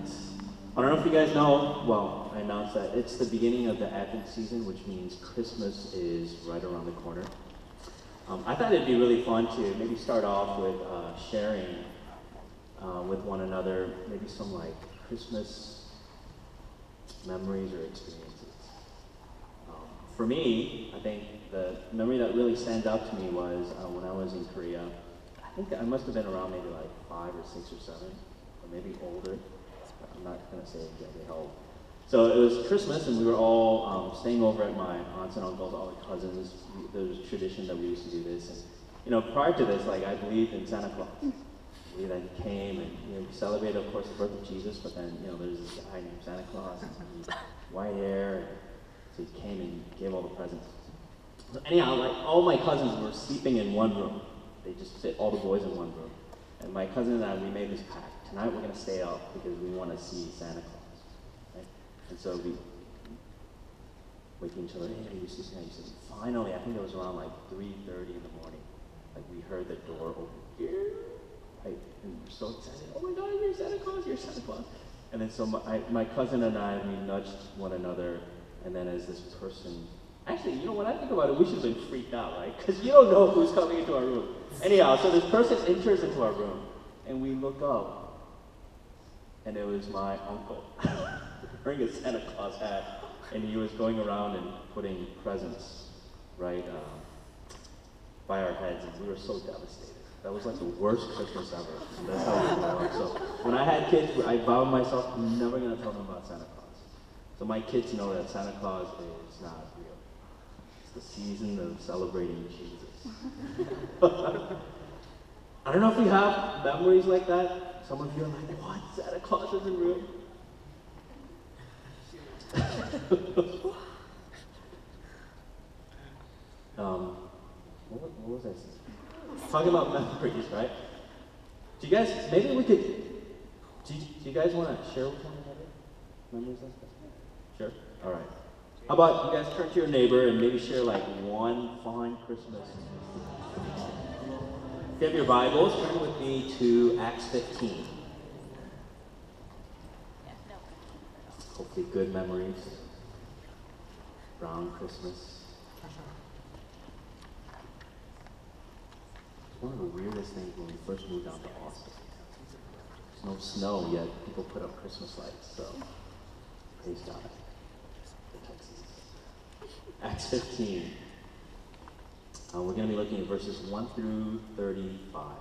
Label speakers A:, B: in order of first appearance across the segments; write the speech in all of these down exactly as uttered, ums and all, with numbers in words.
A: I don't know if you guys know, well, I announced that it's the beginning of the Advent season, which means Christmas is right around the corner. Um, I thought it'd be really fun to maybe start off with uh, sharing uh, with one another maybe some like Christmas memories or experiences. Um, for me, I think the memory that really stands out to me was uh, when I was in Korea. I think I must have been around maybe like five or six or seven, or maybe older. I'm not going to say exactly how old. So it was Christmas, and we were all um, staying over at my aunts and uncles, all the cousins. We, there was a tradition that we used to do this. And you know, prior to this, like I believed in Santa Claus. I believed that he came, and you know, we celebrated, of course, the birth of Jesus. But then, you know, there's this guy named Santa Claus, and he had white hair, and so he came and gave all the presents. So anyhow, like all my cousins were sleeping in one room. They just fit all the boys in one room. And my cousin and I, we made this pact. Tonight we're going to stay up because we want to see Santa Claus. Right? And so we waking each other, hey, you see Santa? You see, finally, I think it was around like three thirty in the morning. Like we heard the door open. Right? And we're so excited. Oh my God, you're Santa Claus, you're Santa Claus. And then so my, I, my cousin and I, we nudged one another. And then as this person, actually, you know, when I think about it, we should have been freaked out, right? Because you don't know who's coming into our room. Anyhow, so this person enters into our room, and we look up, and it was my uncle wearing a Santa Claus hat, and he was going around and putting presents right uh, by our heads, and we were so devastated. That was like the worst Christmas ever. And that's how we grew up. So when I had kids, I vowed myself I'm never going to tell them about Santa Claus. So my kids know that Santa Claus is not real. It's the season of celebrating Jesus. I don't know if you have memories like that. Some of you are like, what? Santa Claus isn't real? um, what, what was I saying? Talking about memories, right? Do you guys, maybe we could, do you, do you guys want to share with one another memories like that? Sure? All right. How about you guys turn to your neighbor and maybe share like one fond Christmas? If you have your Bibles, turn with me to Acts fifteen. Hopefully good memories around Christmas. It's one of the weirdest things when we first moved down to Austin. There's no snow yet, people put up Christmas lights, so praise God for Texas. Acts fifteen. Uh, we're going to be looking at verses one through thirty-five.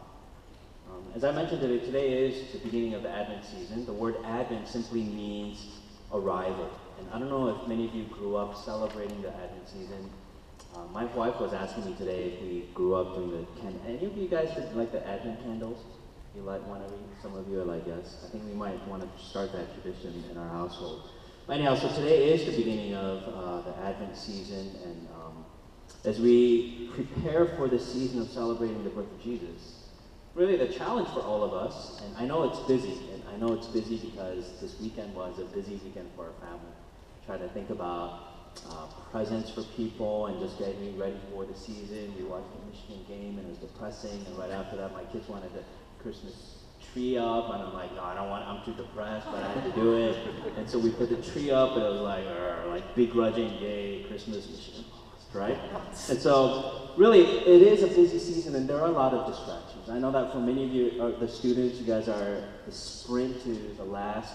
A: Um, as I mentioned today, today is the beginning of the Advent season. The word Advent simply means arrival. And I don't know if many of you grew up celebrating the Advent season. Uh, my wife was asking me today if we grew up doing the candle. Any of you guys did like the Advent candles? You like one of these? Some of you are like, yes. I think we might want to start that tradition in our household. But anyhow, so today is the beginning of uh, the Advent season, and um, as we prepare for the season of celebrating the birth of Jesus, really the challenge for all of us, and I know it's busy, and I know it's busy because this weekend was a busy weekend for our family. Try to think about uh, presents for people and just getting ready for the season. We watched the Michigan game and it was depressing, and right after that my kids wanted the Christmas tree up, and I'm like, no, I don't want, I'm too depressed, but I had to do it. And so we put the tree up, and it was like, like begrudging, yay, Christmas, Michigan. Right? And so, really, it is a busy season, and there are a lot of distractions. I know that for many of you, are the students, you guys are the sprint to the last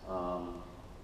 A: um,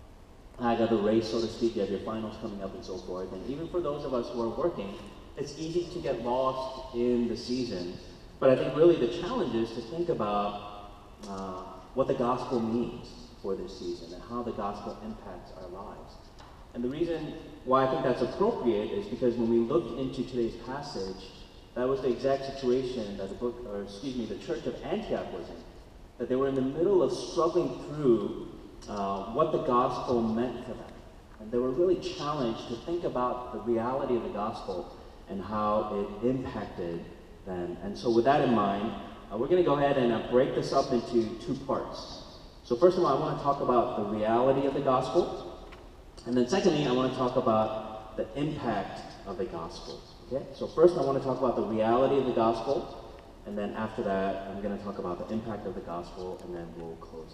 A: leg of the race, so to speak. You have your finals coming up and so forth. And even for those of us who are working, it's easy to get lost in the season. But I think really the challenge is to think about uh, what the gospel means for this season and how the gospel impacts our lives. And the reason why I think that's appropriate is because when we look into today's passage, that was the exact situation that the book, or excuse me, the church of Antioch was in. That they were in the middle of struggling through uh, what the gospel meant for them. And they were really challenged to think about the reality of the gospel and how it impacted them. And so with that in mind, uh, we're going to go ahead and uh, break this up into two parts. So first of all, I want to talk about the reality of the gospel. And then secondly, I want to talk about the impact of the gospel. Okay? So first I want to talk about the reality of the gospel, and then after that I'm going to talk about the impact of the gospel, and then we'll close out.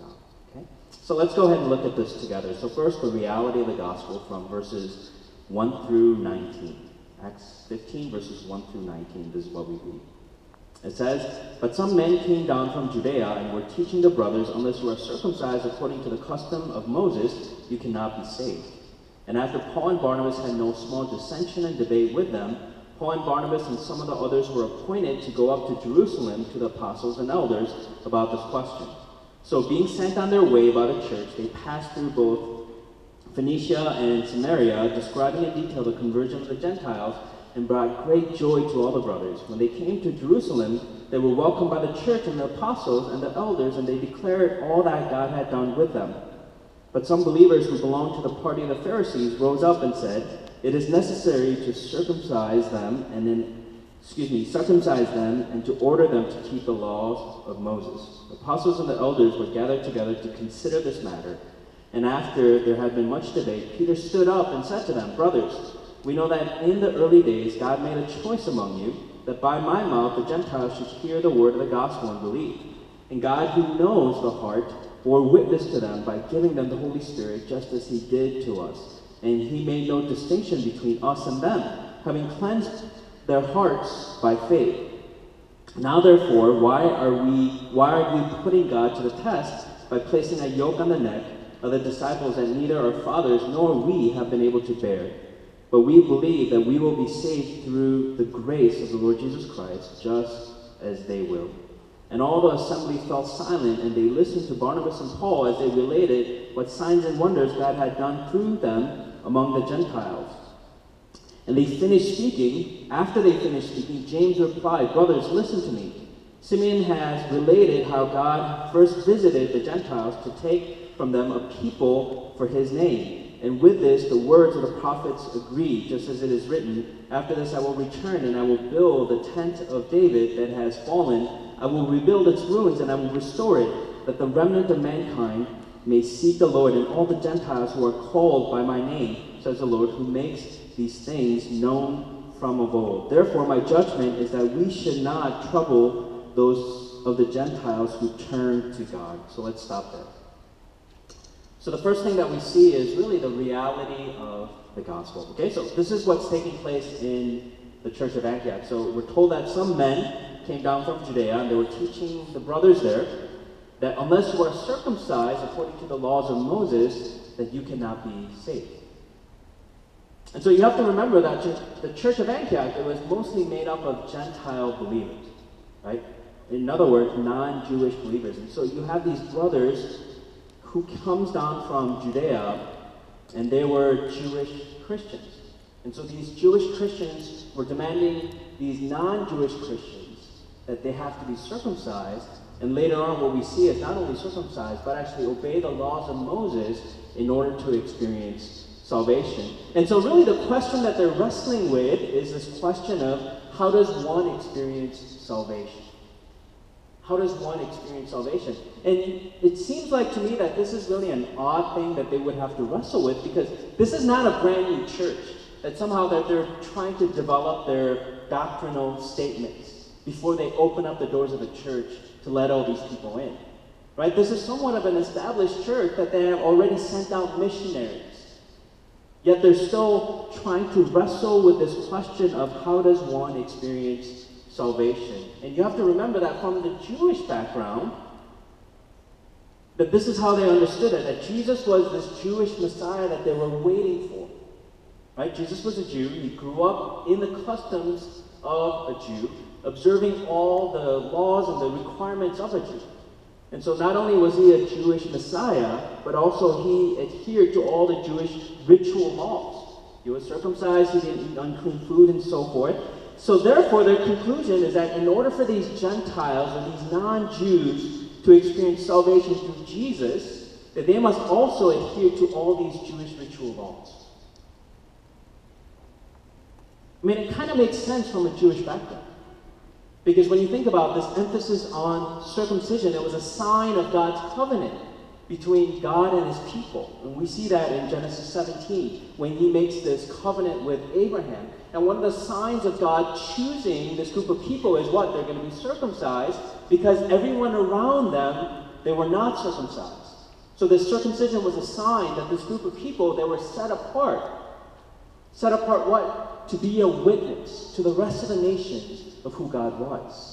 A: Okay? So let's go ahead and look at this together. So first, the reality of the gospel from verses one through nineteen. Acts fifteen, verses one through nineteen, this is what we read. It says, "But some men came down from Judea and were teaching the brothers, unless you are circumcised according to the custom of Moses, you cannot be saved. And after Paul and Barnabas had no small dissension and debate with them, Paul and Barnabas and some of the others were appointed to go up to Jerusalem to the apostles and elders about this question. So being sent on their way by the church, they passed through both Phoenicia and Samaria, describing in detail the conversion of the Gentiles, and brought great joy to all the brothers. When they came to Jerusalem, they were welcomed by the church and the apostles and the elders, and they declared all that God had done with them. But some believers who belonged to the party of the Pharisees rose up and said, 'It is necessary to circumcise them and then, excuse me, circumcise them and to order them to keep the laws of Moses.' The apostles and the elders were gathered together to consider this matter. And after there had been much debate, Peter stood up and said to them, 'Brothers, we know that in the early days God made a choice among you, that by my mouth the Gentiles should hear the word of the gospel and believe. And God, who knows the heart, bore witness to them by giving them the Holy Spirit, just as he did to us. And he made no distinction between us and them, having cleansed their hearts by faith. Now therefore, why are we why are you putting God to the test by placing a yoke on the neck of the disciples that neither our fathers nor we have been able to bear? But we believe that we will be saved through the grace of the Lord Jesus Christ, just as they will.' And all the assembly fell silent, and they listened to Barnabas and Paul as they related what signs and wonders God had done through them among the Gentiles. And they finished speaking. After they finished speaking, James replied, 'Brothers, listen to me. Simeon has related how God first visited the Gentiles to take from them a people for his name. And with this, the words of the prophets agree, just as it is written, after this I will return, and I will build the tent of David that has fallen. I will rebuild its ruins, and I will restore it, that the remnant of mankind may seek the Lord, and all the Gentiles who are called by my name, says the Lord, who makes these things known from of old. Therefore, my judgment is that we should not trouble those of the Gentiles who turn to God." So let's stop there. So the first thing that we see is really the reality of the gospel. Okay, so this is what's taking place in the church of Antioch. So we're told that some men came down from Judea, and they were teaching the brothers there that unless you are circumcised according to the laws of Moses, that you cannot be saved. And so you have to remember that the church of Antioch, it was mostly made up of Gentile believers, right? In other words, non-Jewish believers. And so you have these brothers who comes down from Judea, and they were Jewish Christians. And so these Jewish Christians were demanding these non-Jewish Christians that they have to be circumcised, and later on what we see is not only circumcised, but actually obey the laws of Moses in order to experience salvation. And so really the question that they're wrestling with is this question of how does one experience salvation? How does one experience salvation? And it seems like to me that this is really an odd thing that they would have to wrestle with, because this is not a brand new church, that somehow that they're trying to develop their doctrinal statements before they open up the doors of the church to let all these people in. Right? This is somewhat of an established church that they have already sent out missionaries. Yet they're still trying to wrestle with this question of how does one experience salvation. And you have to remember that from the Jewish background, that this is how they understood it, that Jesus was this Jewish Messiah that they were waiting for. Right? Jesus was a Jew. He grew up in the customs of a Jew, observing all the laws and the requirements of a Jew. And so not only was he a Jewish Messiah, but also he adhered to all the Jewish ritual laws. He was circumcised, he didn't eat unclean food, and so forth. So therefore, their conclusion is that in order for these Gentiles or these non-Jews to experience salvation through Jesus, that they must also adhere to all these Jewish ritual laws. I mean, it kind of makes sense from a Jewish background. Because when you think about this emphasis on circumcision, it was a sign of God's covenant between God and his people. And we see that in Genesis seventeen, when he makes this covenant with Abraham. And one of the signs of God choosing this group of people is what? They're going to be circumcised, because everyone around them, they were not circumcised. So this circumcision was a sign that this group of people, they were set apart. Set apart what? To be a witness to the rest of the nations of who God was.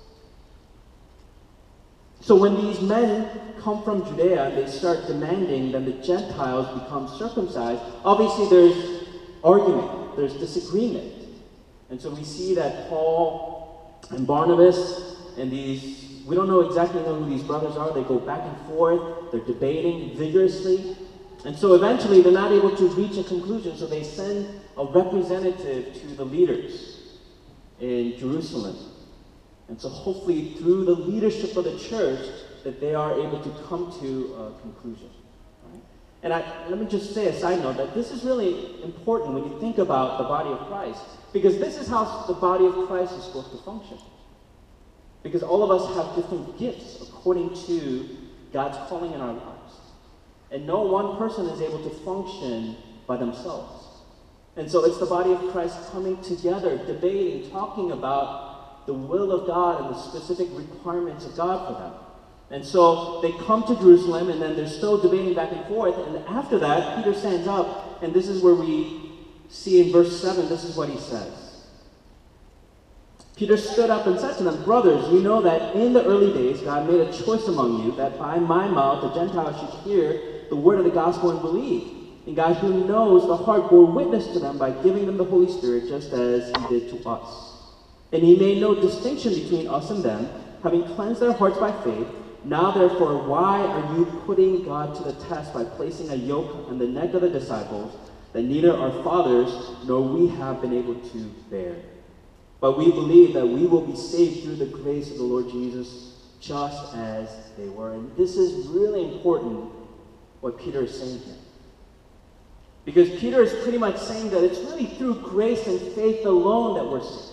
A: So when these men come from Judea and they start demanding that the Gentiles become circumcised, obviously there's argument, there's disagreement. And so we see that Paul and Barnabas and these, we don't know exactly know who these brothers are, they go back and forth, they're debating vigorously. And so eventually they're not able to reach a conclusion, so they send a representative to the leaders in Jerusalem. And so hopefully through the leadership of the church that they are able to come to a conclusion. Right? And I, let me just say a side note that this is really important when you think about the body of Christ, because this is how the body of Christ is supposed to function. Because all of us have different gifts according to God's calling in our lives. And no one person is able to function by themselves. And so it's the body of Christ coming together, debating, talking about the will of God and the specific requirements of God for them. And so they come to Jerusalem, and then they're still debating back and forth. And after that, Peter stands up, and this is where we see in verse seven, this is what he says. Peter stood up and said to them, "Brothers, you know that in the early days God made a choice among you, that by my mouth the Gentiles should hear the word of the gospel and believe. And God, who knows the heart, bore witness to them by giving them the Holy Spirit, just as he did to us. And he made no distinction between us and them, having cleansed their hearts by faith. Now therefore, why are you putting God to the test by placing a yoke on the neck of the disciples that neither our fathers nor we have been able to bear? But we believe that we will be saved through the grace of the Lord Jesus, just as they were." And this is really important, what Peter is saying here. Because Peter is pretty much saying that it's really through grace and faith alone that we're saved.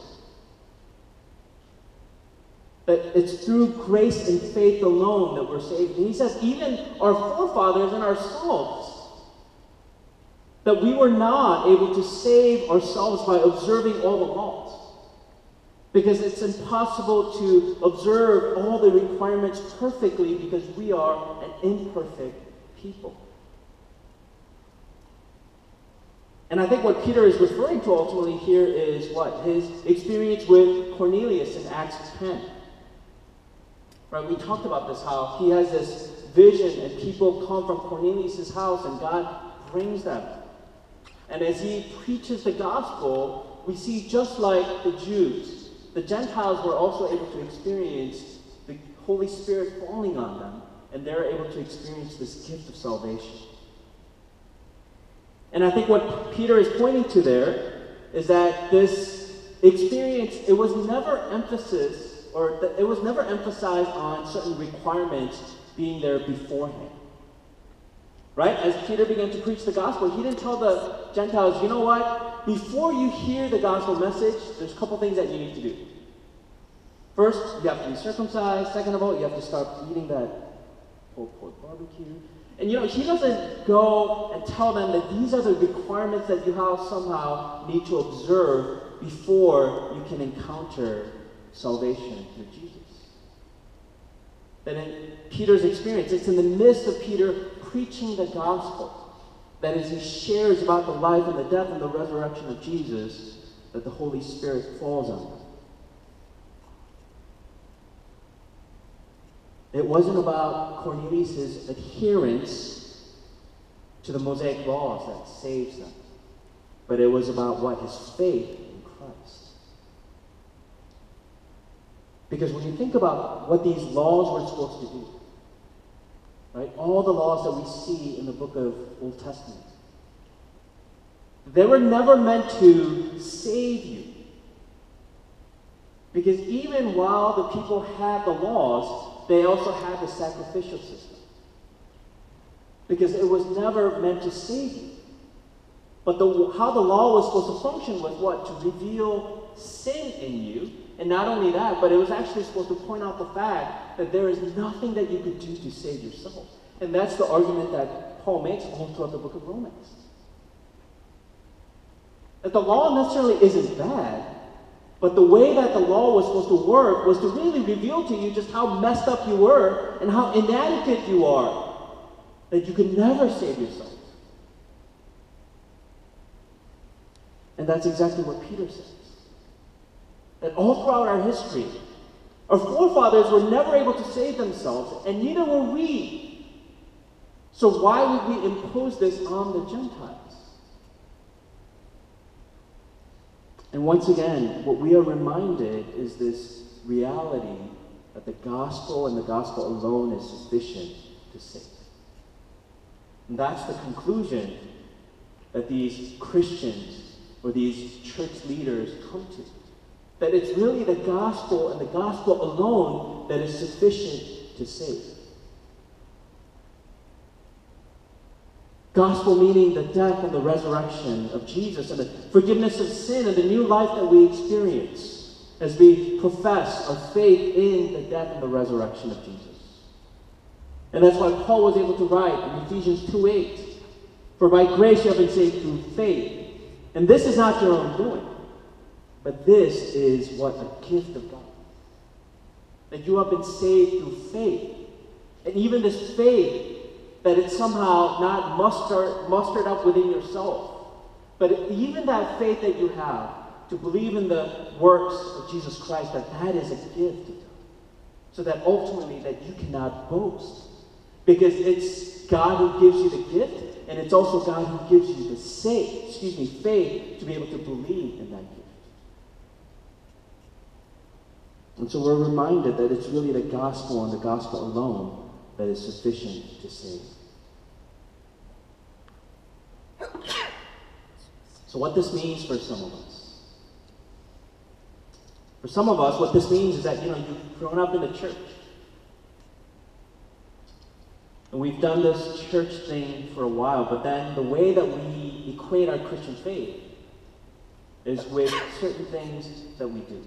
A: That it's through grace and faith alone that we're saved. And he says even our forefathers and ourselves, that we were not able to save ourselves by observing all the laws. Because it's impossible to observe all the requirements perfectly because we are an imperfect people. And I think what Peter is referring to ultimately here is what? His experience with Cornelius in Acts ten. Right, we talked about this, how he has this vision and people come from Cornelius' house and God brings them. And as he preaches the gospel, we see just like the Jews, the Gentiles were also able to experience the Holy Spirit falling on them, and they're able to experience this gift of salvation. And I think what Peter is pointing to there is that this experience, it was never emphasis or that it was never emphasized on certain requirements being there beforehand. Right? As Peter began to preach the gospel, he didn't tell the Gentiles, you know what? Before you hear the gospel message, there's a couple things that you need to do. First, you have to be circumcised. Second of all, you have to start eating that pulled pork barbecue. And you know, he doesn't go and tell them that these are the requirements that you have somehow need to observe before you can encounter salvation through Jesus. That in Peter's experience, it's in the midst of Peter preaching the gospel, that as he shares about the life and the death and the resurrection of Jesus, that the Holy Spirit falls on them. It wasn't about Cornelius' adherence to the Mosaic laws that saves them, but it was about what? His faith in Christ. Because when you think about what these laws were supposed to do, right, all the laws that we see in the book of Old Testament, they were never meant to save you. Because even while the people had the laws, they also had the sacrificial system. Because it was never meant to save you. But the, how the law was supposed to function was what? To reveal sin in you. And not only that, but it was actually supposed to point out the fact that there is nothing that you could do to save yourself. And that's the argument that Paul makes all throughout the book of Romans. That the law necessarily isn't bad, but the way that the law was supposed to work was to really reveal to you just how messed up you were and how inadequate you are that you can never save yourself. And that's exactly what Peter says. That all throughout our history, our forefathers were never able to save themselves, and neither were we. So why would we impose this on the Gentiles? And once again, what we are reminded is this reality that the gospel and the gospel alone is sufficient to save. And that's the conclusion that these Christians or these church leaders come to. That it's really the gospel and the gospel alone that is sufficient to save. Gospel meaning the death and the resurrection of Jesus and the forgiveness of sin and the new life that we experience as we profess our faith in the death and the resurrection of Jesus. And that's why Paul was able to write in Ephesians two eight, "For by grace you have been saved through faith, and this is not your own doing, but this is what a gift of God." That you have been saved through faith. And even this faith, that it's somehow not mustered, mustered up within yourself. But even that faith that you have to believe in the works of Jesus Christ, that that is a gift of God. So that ultimately that you cannot boast. Because it's God who gives you the gift, and it's also God who gives you the faith, excuse me, faith to be able to believe in that gift. And so we're reminded that it's really the gospel and the gospel alone that is sufficient to save. So what this means for some of us. For some of us, what this means is that, you know, you've grown up in the church. And we've done this church thing for a while, but then the way that we equate our Christian faith is with certain things that we do.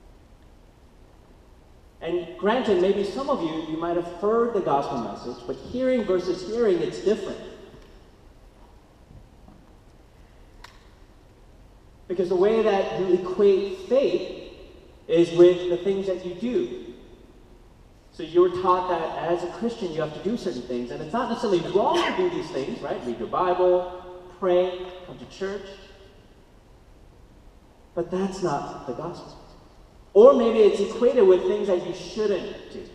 A: And granted, maybe some of you, you might have heard the gospel message, but hearing versus hearing, it's different. Because the way that you equate faith is with the things that you do. So you're taught that as a Christian, you have to do certain things, and it's not necessarily wrong to do these things, right? Read your Bible, pray, come to church. But that's not the gospel. Or maybe it's equated with things that you shouldn't do.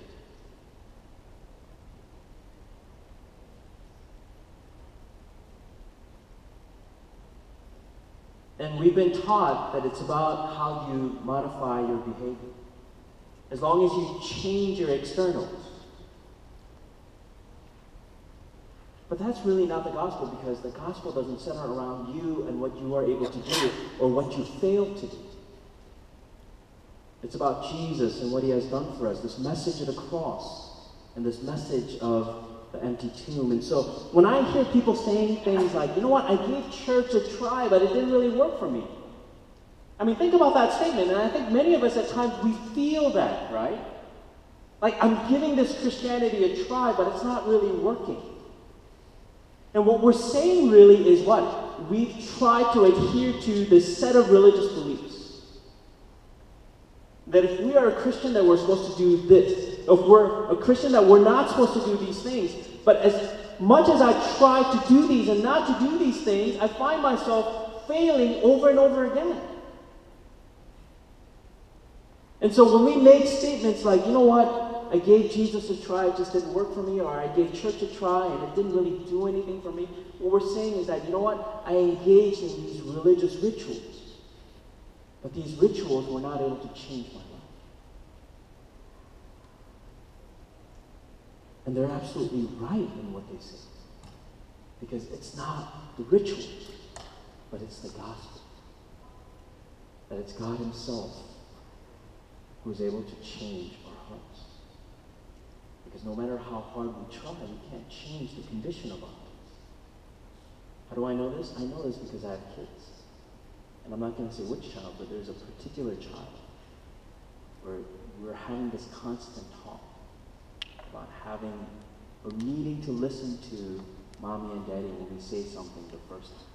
A: And we've been taught that it's about how you modify your behavior. As long as you change your externals. But that's really not the gospel, because the gospel doesn't center around you and what you are able to do or what you fail to do. It's about Jesus and what he has done for us, this message of the cross and this message of the empty tomb. And so when I hear people saying things like, you know what, I gave church a try, but it didn't really work for me. I mean, think about that statement, and I think many of us at times, we feel that, right? Like, I'm giving this Christianity a try, but it's not really working. And what we're saying really is what? We've tried to adhere to this set of religious beliefs. That if we are a Christian, that we're supposed to do this. If we're a Christian, that we're not supposed to do these things. But as much as I try to do these and not to do these things, I find myself failing over and over again. And so when we make statements like, you know what, I gave Jesus a try, it just didn't work for me, or I gave church a try and it didn't really do anything for me, what we're saying is that, you know what, I engaged in these religious rituals, but these rituals were not able to change my life. And they're absolutely right in what they say. Because it's not the rituals, but it's the gospel. That it's God himself who is able to change our hearts. Because no matter how hard we try, we can't change the condition of our hearts. How do I know this? I know this because I have kids. And I'm not going to say which child, but there's a particular child where we're having this constant talk about having or needing to listen to mommy and daddy when we say something the first time.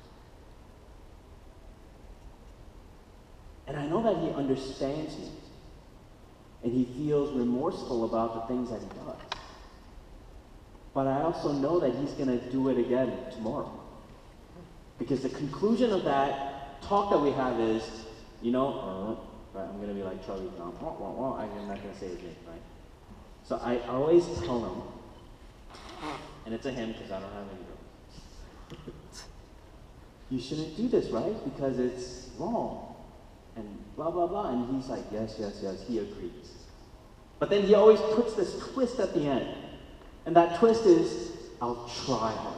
A: And I know that he understands me. And he feels remorseful about the things that he does. But I also know that he's going to do it again tomorrow. Because the conclusion of that talk that we have is, you know, uh, right, I'm going to be like Charlie Brown. Wah, wah, wah. I'm not going to say his name, right? So I always tell him, and it's a him because I don't have any girls. You shouldn't do this, right? Because it's wrong. And blah, blah, blah. And he's like, yes, yes, yes, he agrees. But then he always puts this twist at the end. And that twist is, I'll try harder.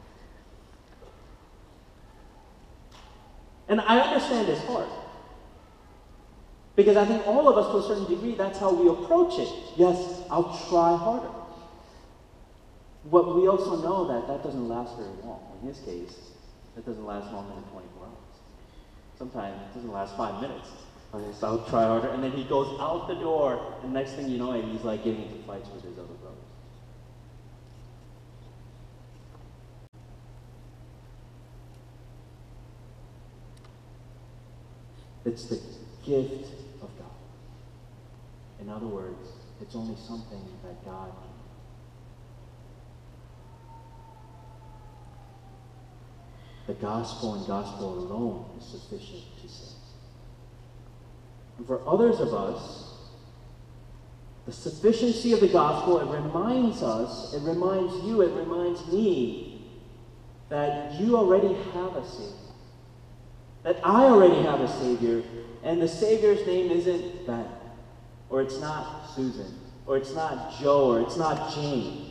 A: And I understand his heart. Because I think all of us, to a certain degree, that's how we approach it. Yes, I'll try harder. But we also know that that doesn't last very long. In his case, it doesn't last longer than twenty-four hours. Sometimes it doesn't last five minutes. Okay, so I'll try harder. And then he goes out the door, and next thing you know, he's like getting into fights with his other brothers. It's the gift of God. In other words, it's only something that God can. The gospel and gospel alone is sufficient to save. And for others of us, the sufficiency of the gospel, it reminds us, it reminds you, it reminds me that you already have a Savior. That I already have a Savior, and the Savior's name isn't Ben, or it's not Susan, or it's not Joe, or it's not Jane.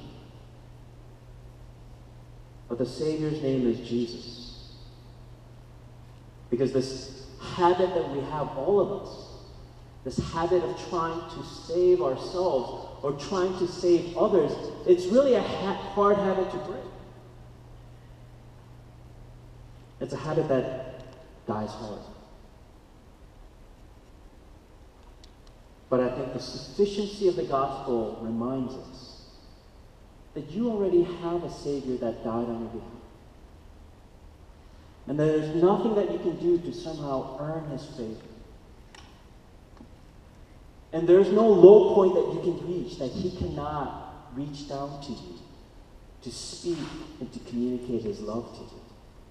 A: But the Savior's name is Jesus. Because this habit that we have, all of us, this habit of trying to save ourselves or trying to save others, it's really a ha- hard habit to break. It's a habit that dies hard. But I think the sufficiency of the gospel reminds us that you already have a Savior that died on your behalf. And there's nothing that you can do to somehow earn his favor. And there's no low point that you can reach that he cannot reach down to you to speak and to communicate his love to you.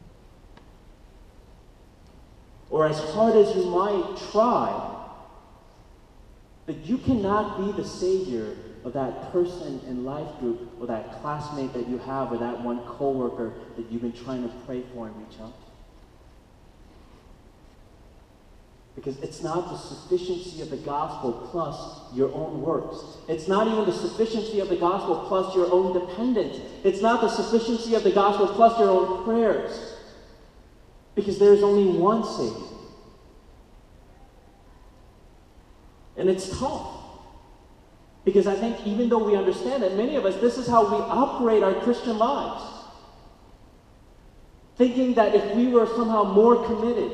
A: Or as hard as you might try, that you cannot be the Savior of that person in life group or that classmate that you have or that one coworker that you've been trying to pray for and reach out to. Because it's not the sufficiency of the gospel plus your own works. It's not even the sufficiency of the gospel plus your own dependence. It's not the sufficiency of the gospel plus your own prayers. Because there is only one Savior. And it's tough. Because I think even though we understand that, many of us, this is how we operate our Christian lives. Thinking that if we were somehow more committed,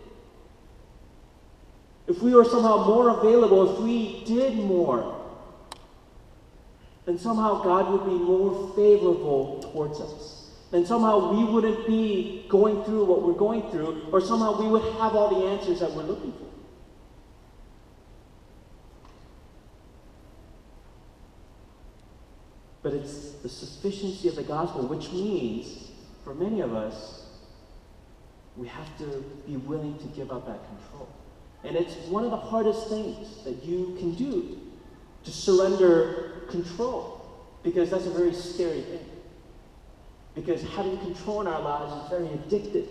A: if we were somehow more available, if we did more, then somehow God would be more favorable towards us. Then somehow we wouldn't be going through what we're going through, or somehow we would have all the answers that we're looking for. But it's the sufficiency of the gospel, which means, for many of us, we have to be willing to give up that control. And it's one of the hardest things that you can do, to surrender control, because that's a very scary thing. Because having control in our lives is very addictive.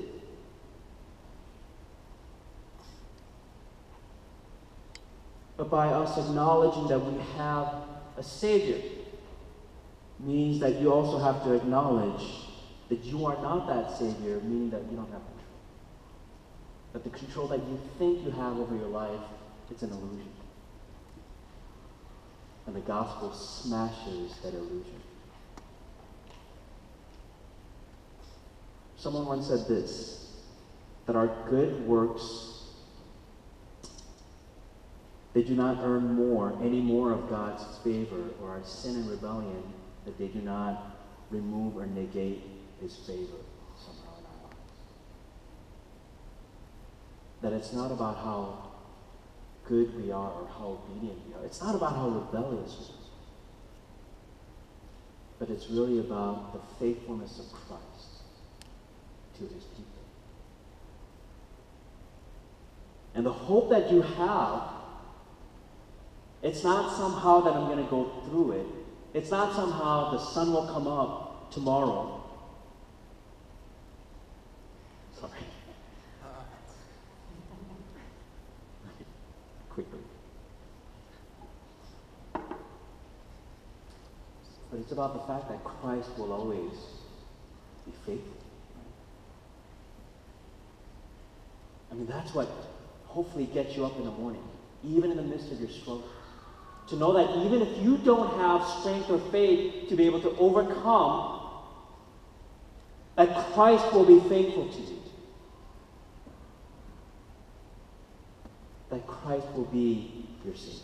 A: But by us acknowledging that we have a Savior, means that you also have to acknowledge that you are not that Savior, meaning that you don't have control. That the control that you think you have over your life, it's an illusion. And the gospel smashes that illusion. Someone once said this, that our good works, they do not earn more, any more of God's favor, or our sin and rebellion, that they do not remove or negate his favor somehow in our lives. That it's not about how good we are or how obedient we are. It's not about how rebellious we are. but it's really about the faithfulness of Christ to his people. And the hope that you have, it's not somehow that I'm going to go through it. It's not somehow the sun will come up tomorrow. Sorry. Quickly. But it's about the fact that Christ will always be faithful. I mean, that's what hopefully gets you up in the morning, even in the midst of your struggles. To know that even if you don't have strength or faith to be able to overcome, that Christ will be faithful to you. That Christ will be your Savior.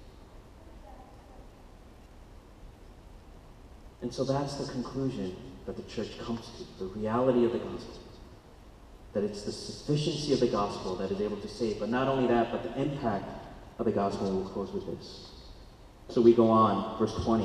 A: And so that's the conclusion that the church comes to, the reality of the gospel. That it's the sufficiency of the gospel that is able to save. But not only that, but the impact of the gospel. We'll close with this. So we go on, verse twenty.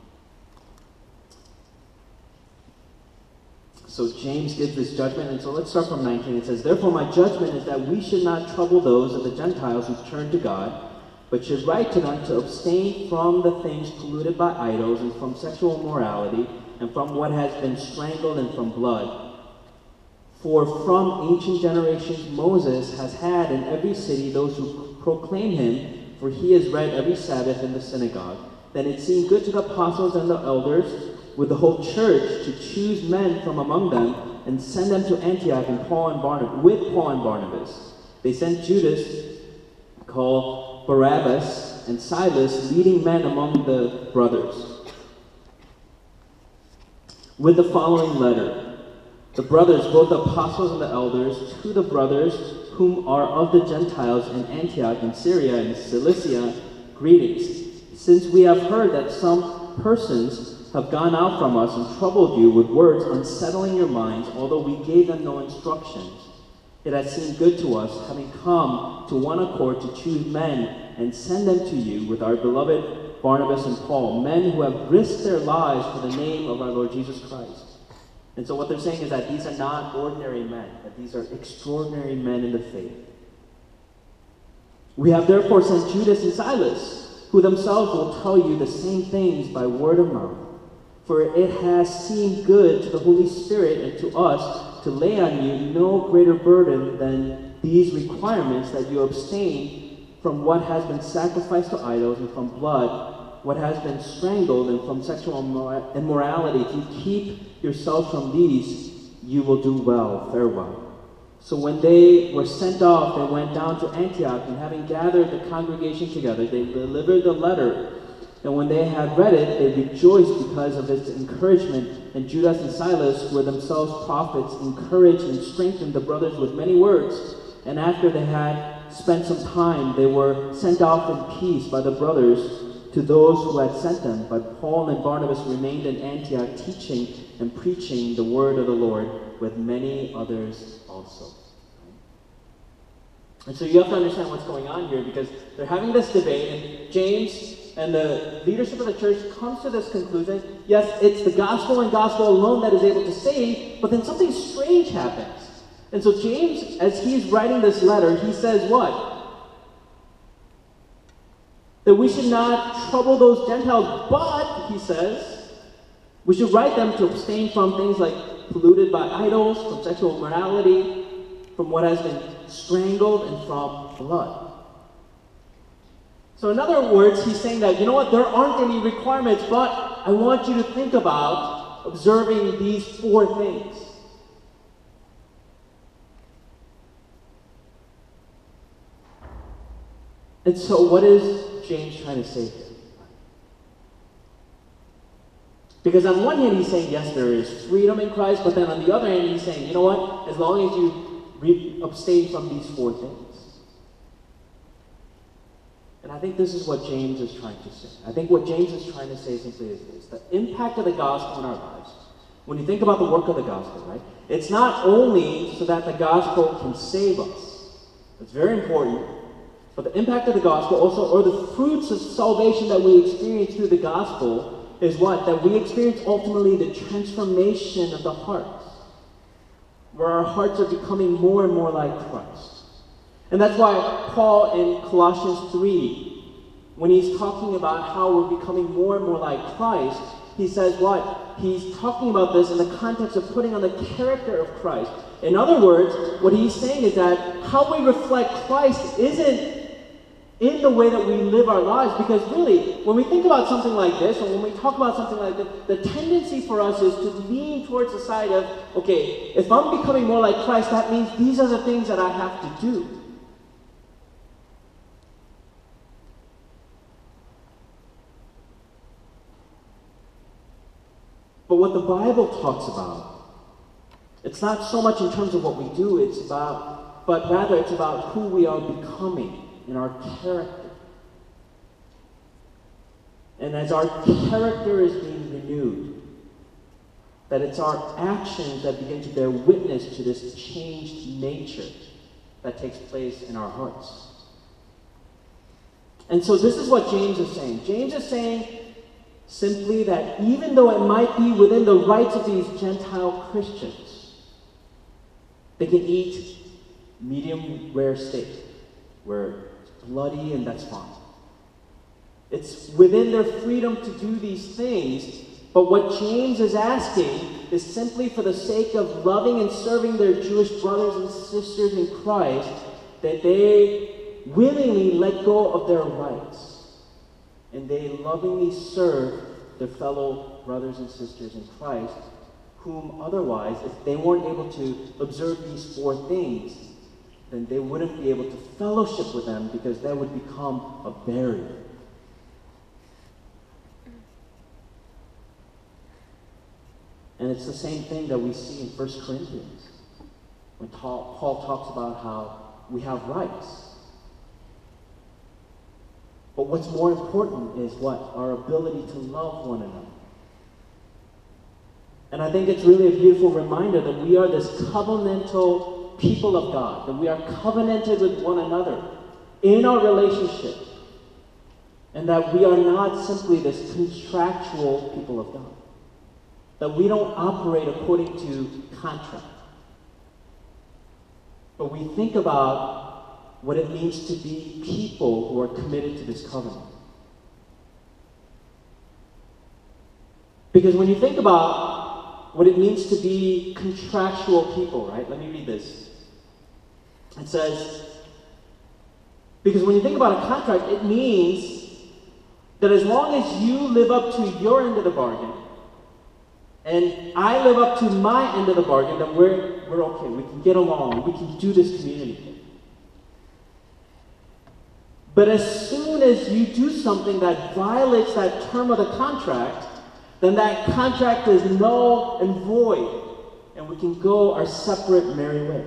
A: So James gives this judgment, and so let's start from nineteen. It says, "Therefore my judgment is that we should not trouble those of the Gentiles who turn to God, but should write to them to abstain from the things polluted by idols, and from sexual immorality, and from what has been strangled, and from blood. For from ancient generations Moses has had in every city those who proclaim him, for he is read every Sabbath in the synagogue. Then it seemed good to the apostles and the elders with the whole church to choose men from among them and send them to Antioch and Paul and Barnabas, with Paul and Barnabas. They sent Judas, called Barabbas, and Silas, leading men among the brothers, with the following letter. The brothers, both the apostles and the elders, to the brothers whom are of the Gentiles in Antioch and Syria and Cilicia, greetings. Since we have heard that some persons have gone out from us and troubled you with words unsettling your minds, although we gave them no instructions, it has seemed good to us, having come to one accord, to choose men and send them to you with our beloved Barnabas and Paul, men who have risked their lives for the name of our Lord Jesus Christ." And so what they're saying is that these are not ordinary men, that these are extraordinary men in the faith. "We have therefore sent Judas and Silas, who themselves will tell you the same things by word of mouth. For it has seemed good to the Holy Spirit and to us to lay on you no greater burden than these requirements, that you abstain from what has been sacrificed to idols, and from blood, what has been strangled, and from sexual immorality. If you keep yourselves from these, you will do well. Farewell." So when they were sent off, they went down to Antioch, and having gathered the congregation together, they delivered the letter. And when they had read it, they rejoiced because of its encouragement. And Judas and Silas, who were themselves prophets, encouraged and strengthened the brothers with many words. And after they had spent some time, they were sent off in peace by the brothers to those who had sent them. But Paul and Barnabas remained in Antioch, teaching and preaching the word of the Lord with many others also. And so you have to understand what's going on here, because they're having this debate, and James and the leadership of the church comes to this conclusion: yes, it's the gospel and gospel alone that is able to save, but then something strange happens. And so James, as he's writing this letter, he says what? That we should not trouble those Gentiles, but, he says, we should write them to abstain from things like polluted by idols, from sexual immorality, from what has been strangled, and from blood. So in other words, he's saying that, you know what, there aren't any requirements, but I want you to think about observing these four things. And so what is James trying to say here? Because on one hand, he's saying, yes, there is freedom in Christ, but then on the other hand, he's saying, you know what, as long as you re- abstain from these four things. And I think this is what James is trying to say. I think what James is trying to say simply is this: the impact of the gospel in our lives, when you think about the work of the gospel, right, it's not only so that the gospel can save us. It's very important. But the impact of the gospel also, or the fruits of salvation that we experience through the gospel, is what? That we experience ultimately the transformation of the hearts, where our hearts are becoming more and more like Christ. And that's why Paul in Colossians three, when he's talking about how we're becoming more and more like Christ, he says what? He's talking about this in the context of putting on the character of Christ. In other words, what he's saying is that how we reflect Christ isn't in the way that we live our lives, because really, when we think about something like this, or when we talk about something like this, the tendency for us is to lean towards the side of, okay, if I'm becoming more like Christ, that means these are the things that I have to do. But what the Bible talks about, it's not so much in terms of what we do, it's about, but rather it's about who we are becoming in our character. And as our character is being renewed, that it's our actions that begin to bear witness to this changed nature that takes place in our hearts. And so this is what James is saying. James is saying simply that even though it might be within the rights of these Gentile Christians, they can eat medium rare steak, where it's bloody and that's fine. It's within their freedom to do these things, but what James is asking is simply for the sake of loving and serving their Jewish brothers and sisters in Christ, that they willingly let go of their rights and they lovingly serve their fellow brothers and sisters in Christ, whom otherwise, if they weren't able to observe these four things, then they wouldn't be able to fellowship with them, because that would become a barrier. And it's the same thing that we see in First Corinthians, when Paul talks about how we have rights. But what's more important is what? Our ability to love one another. And I think it's really a beautiful reminder that we are this covenantal people of God, that we are covenanted with one another in our relationship, and that we are not simply this contractual people of God, that we don't operate according to contract, but we think about what it means to be people who are committed to this covenant. Because when you think about what it means to be contractual people, right? Let me read this. It says, because when you think about a contract, it means that as long as you live up to your end of the bargain, and I live up to my end of the bargain, then we're, we're okay. We can get along. We can do this community thing. But as soon as you do something that violates that term of the contract, then that contract is null and void, and we can go our separate merry way.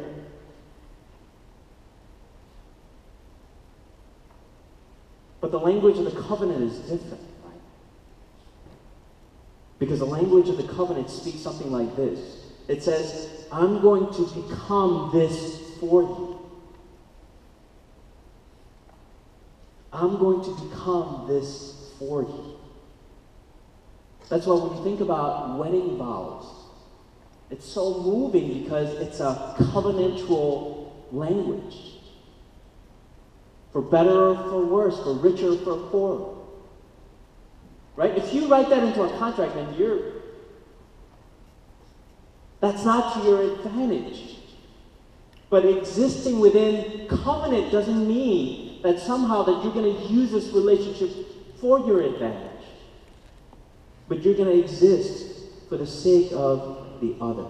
A: But the language of the covenant is different, right? Because the language of the covenant speaks something like this. It says, I'm going to become this for you. I'm going to become this for you. That's why when you think about wedding vows, it's so moving because it's a covenantal language. For better or for worse, for richer or for poorer. Right? If you write that into a contract, then you're, that's not to your advantage. But existing within covenant doesn't mean that somehow that you're going to use this relationship for your advantage. But you're going to exist for the sake of the other.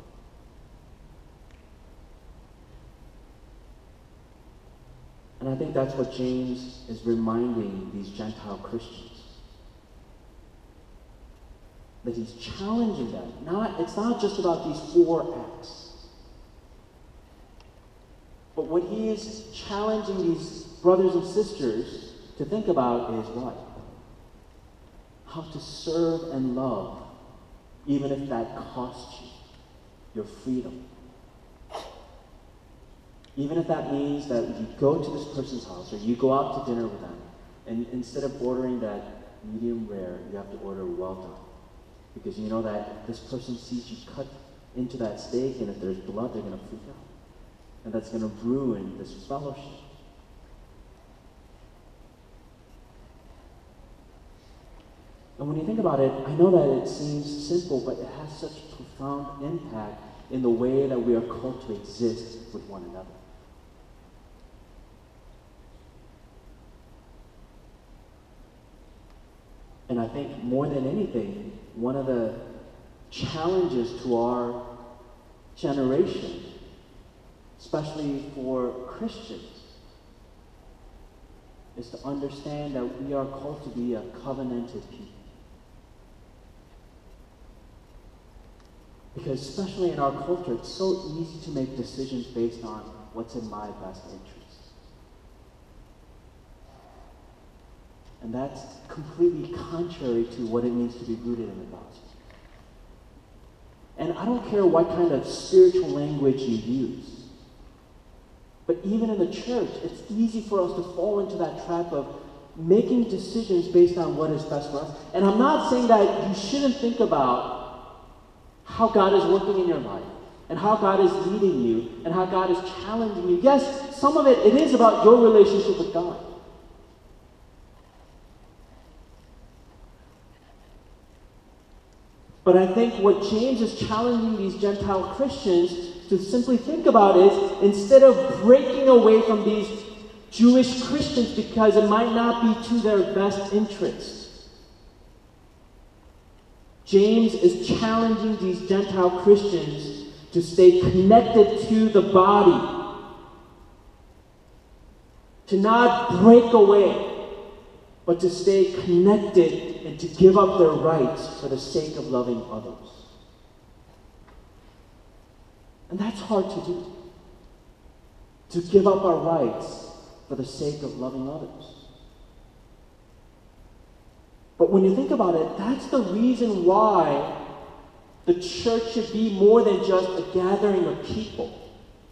A: And I think that's what James is reminding these Gentile Christians. That he's challenging them. Not, it's not just about these four acts. But what he is challenging these brothers and sisters to think about is what? How to serve and love, even if that costs you your freedom. Even if that means that you go to this person's house or you go out to dinner with them, and instead of ordering that medium rare, you have to order well done. Because you know that if this person sees you cut into that steak, and if there's blood, they're going to freak out. And that's going to ruin this fellowship. And when you think about it, I know that it seems simple, but it has such profound impact in the way that we are called to exist with one another. And I think more than anything, one of the challenges to our generation, especially for Christians, is to understand that we are called to be a covenanted people. Because especially in our culture, it's so easy to make decisions based on what's in my best interest. And that's completely contrary to what it means to be rooted in the gospel. And I don't care what kind of spiritual language you use, but even in the church, it's easy for us to fall into that trap of making decisions based on what is best for us. And I'm not saying that you shouldn't think about how God is working in your life, and how God is leading you, and how God is challenging you. Yes, some of it, it is about your relationship with God. But I think what James is challenging these Gentile Christians to simply think about is, instead of breaking away from these Jewish Christians because it might not be to their best interests, James is challenging these Gentile Christians to stay connected to the body, to not break away, but to stay connected and to give up their rights for the sake of loving others. And that's hard to do, to give up our rights for the sake of loving others. But when you think about it, that's the reason why the church should be more than just a gathering of people.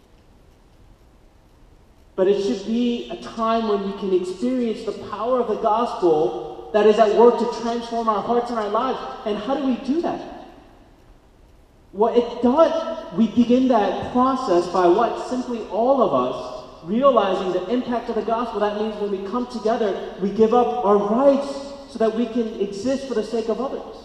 A: But it should be a time when we can experience the power of the gospel that is at work to transform our hearts and our lives. And how do we do that? Well, it does. We begin that process by what? Simply all of us realizing the impact of the gospel. That means when we come together, we give up our rights so that we can exist for the sake of others.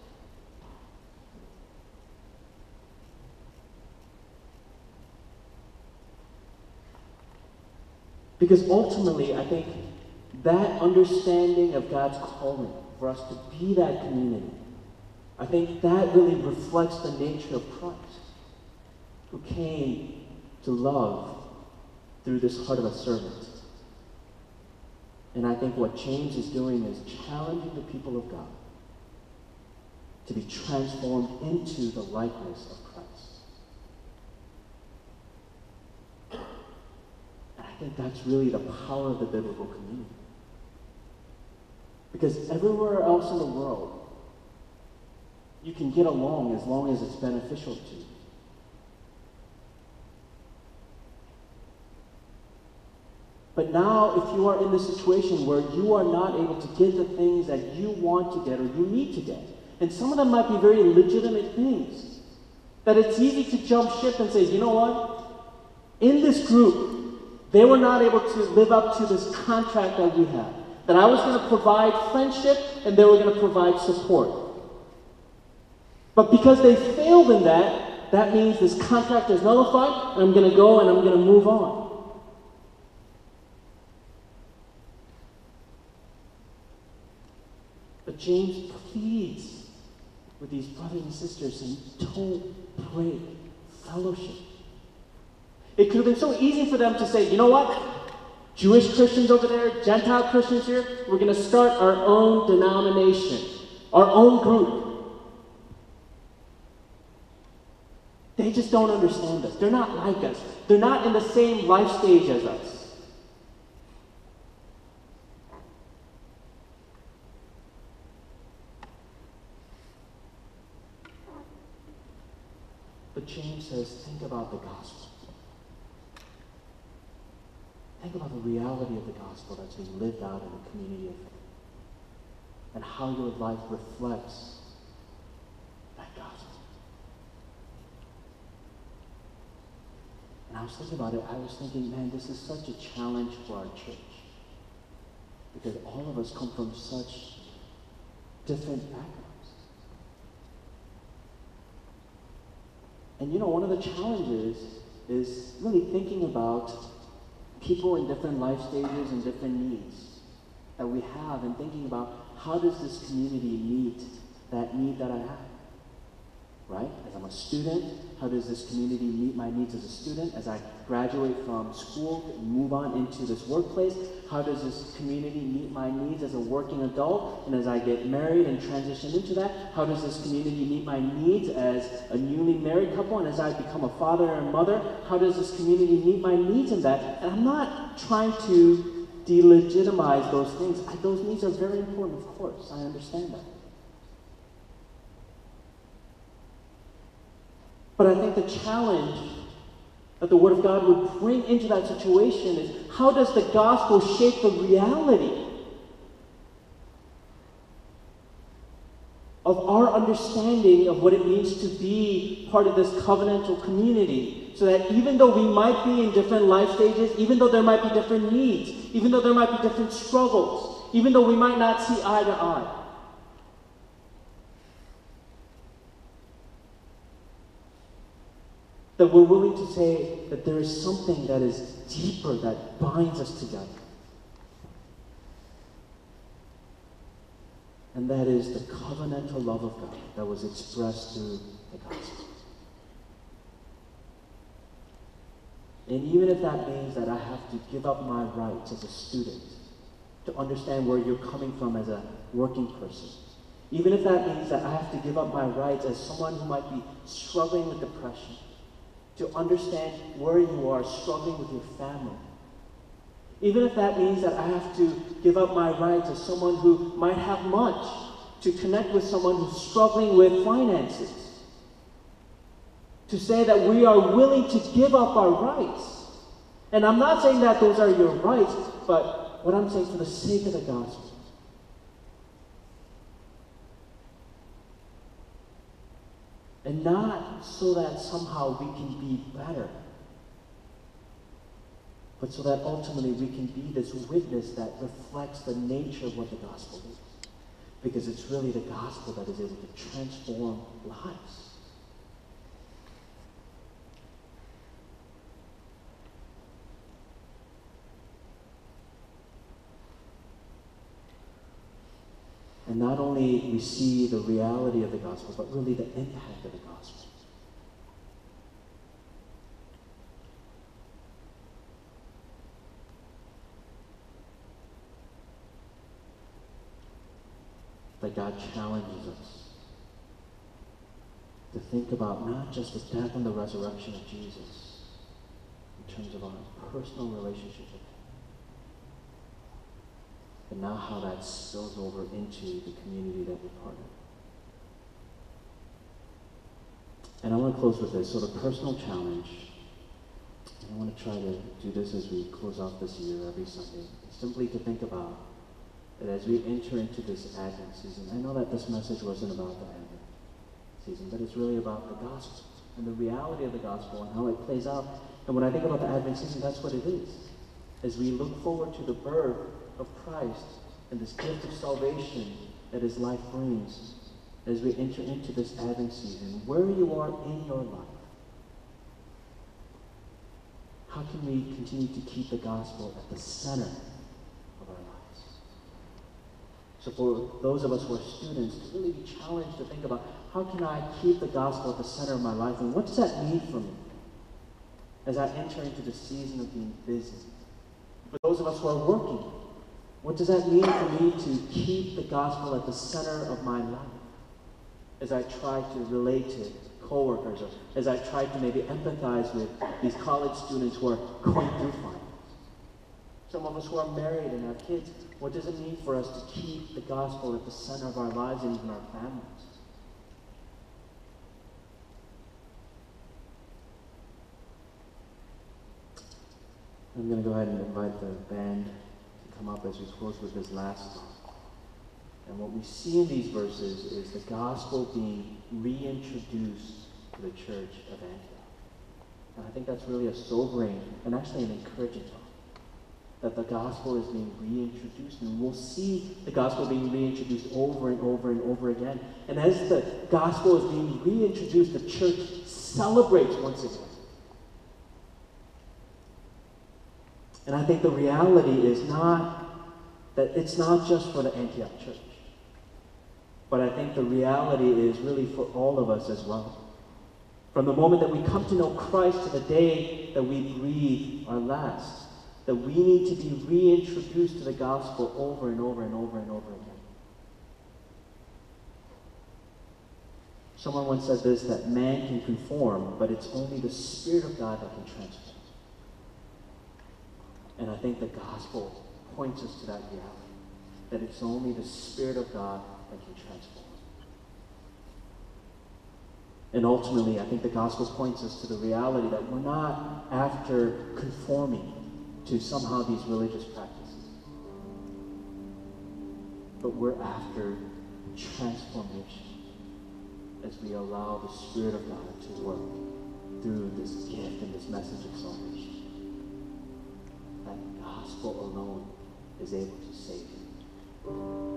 A: Because ultimately, I think that understanding of God's calling for us to be that community, I think that really reflects the nature of Christ, who came to love through this heart of a servant. And I think what James is doing is challenging the people of God to be transformed into the likeness of Christ. And I think that's really the power of the biblical community. Because everywhere else in the world, you can get along as long as it's beneficial to you. But now, if you are in the situation where you are not able to get the things that you want to get or you need to get, and some of them might be very legitimate things, that it's easy to jump ship and say, you know what? In this group, they were not able to live up to this contract that we have. That I was going to provide friendship and they were going to provide support. But because they failed in that, that means this contract is nullified, and I'm going to go and I'm going to move on. But James pleads with these brothers and sisters saying, don't break fellowship. It could have been so easy for them to say, you know what? Jewish Christians over there, Gentile Christians here, we're going to start our own denomination, our own group. They just don't understand us. They're not like us. They're not in the same life stage as us. But James says, think about the gospel. Think about the reality of the gospel that's being lived out in the community of faith. and how your life reflects that gospel. And I was thinking about it, I was thinking, man, this is such a challenge for our church. Because all of us come from such different backgrounds. And you know, one of the challenges is really thinking about people in different life stages and different needs that we have, and thinking about how does this community meet that need that I have, right? As I'm a student, how does this community meet my needs as a student? As I graduate from school and move on into this workplace, how does this community meet my needs as a working adult? And as I get married and transition into that, how does this community meet my needs as a newly married couple? And as I become a father and mother, how does this community meet my needs in that? And I'm not trying to delegitimize those things. I, those needs are very important, of course. I understand that. But I think the challenge that the Word of God would bring into that situation is, how does the gospel shape the reality of our understanding of what it means to be part of this covenantal community, so that even though we might be in different life stages, even though there might be different needs, even though there might be different struggles, even though we might not see eye to eye, that we're willing to say that there is something that is deeper that binds us together. And that is the covenantal love of God that was expressed through the gospel. And even if that means that I have to give up my rights as a student to understand where you're coming from as a working person, even if that means that I have to give up my rights as someone who might be struggling with depression, to understand where you are struggling with your family. Even if that means that I have to give up my rights as someone who might have much, to connect with someone who's struggling with finances. To say that we are willing to give up our rights. And I'm not saying that those are your rights, but what I'm saying for the sake of the gospel. And not so that somehow we can be better, but so that ultimately we can be this witness that reflects the nature of what the gospel is. Because it's really the gospel that is able to transform lives. And not only we see the reality of the gospel, but really the impact of the gospel. That God challenges us to think about not just the death and the resurrection of Jesus in terms of our personal relationship with Him, but now how that spills over into the community that we're part of. And I want to close with this. So the personal challenge, and I want to try to do this as we close off this year every Sunday, is simply to think about that as we enter into this Advent season. I know that this message wasn't about the Advent season, but it's really about the gospel and the reality of the gospel and how it plays out. And when I think about the Advent season, that's what it is. As we look forward to the birth of Christ and this gift of salvation that His life brings, as we enter into this Advent season, where you are in your life, how can we continue to keep the gospel at the center of our lives? So for those of us who are students, to really be challenged to think about, how can I keep the gospel at the center of my life, and what does that mean for me as I enter into the season of being busy? For those of us who are working, what does that mean for me to keep the gospel at the center of my life as I try to relate to coworkers, or as I try to maybe empathize with these college students who are going through finance? Some of us who are married and have kids, what does it mean for us to keep the gospel at the center of our lives and even our families? I'm going to go ahead and invite the band to come up as we close with this last song. And what we see in these verses is the gospel being reintroduced to the church of Antioch. And I think that's really a sobering and actually an encouraging thought. That the gospel is being reintroduced. And we'll see the gospel being reintroduced over and over and over again. And as the gospel is being reintroduced, the church celebrates once again. And I think the reality is not that it's not just for the Antioch church. But I think the reality is really for all of us as well. From the moment that we come to know Christ to the day that we breathe our last, that we need to be reintroduced to the gospel over and over and over and over again. Someone once said this, that man can conform, but it's only the Spirit of God that can transform. And I think the gospel points us to that reality, that it's only the Spirit of God that can transform. And ultimately, I think the gospel points us to the reality that we're not after conforming to somehow these religious practices, but we're after transformation as we allow the Spirit of God to work through this gift and this message of salvation. That gospel alone is able to save you.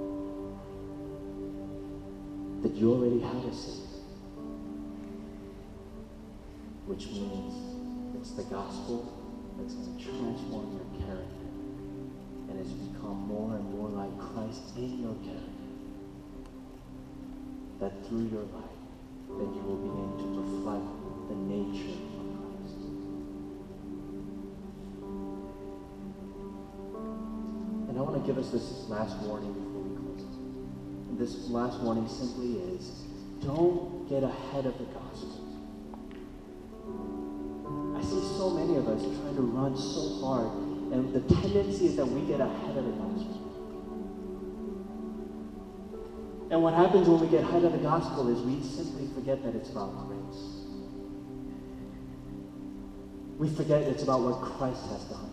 A: That you already have a Savior. Which means it's the gospel that's going to transform your character. And as you become more and more like Christ in your character, that through your life, that you will begin to reflect the nature of Christ. And I want to give us this last warning before we close. And this last warning simply is, don't get ahead of the gospel. I see so many of us trying to run so hard, and the tendency is that we get ahead of the gospel. And what happens when we get ahead of the gospel is we simply forget that it's about grace. We forget it's about what Christ has done.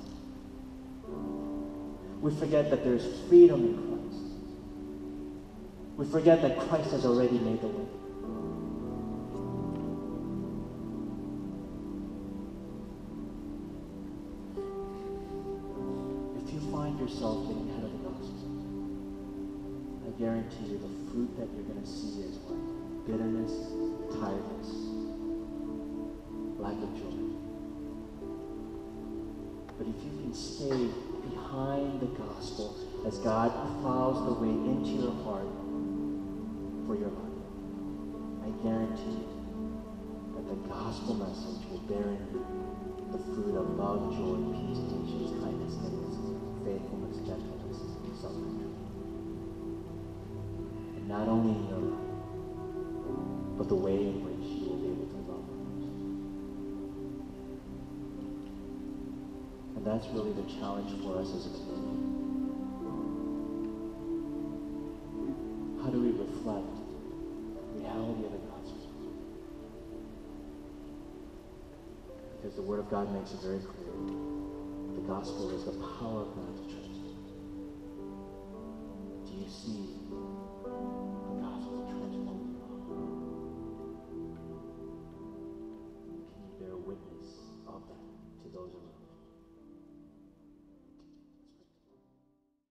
A: We forget that there's freedom in Christ. We forget that Christ has already made the way. Yourself getting ahead of the gospel, I guarantee you the fruit that you're going to see is what? Bitterness, tiredness, lack of joy. But if you can stay behind the gospel as God plows the way into your heart for your life, I guarantee you that the gospel message will bear in you the fruit of love, joy, peace, patience, kindness, goodness, faithfulness, gentleness, and self-control. And not only in your life, but the way in which you will be able to love others. And that's really the challenge for us as a community. How do we reflect the reality of the gospel? Because the Word of God makes it very clear. The gospel is the power of God to transform. Do you see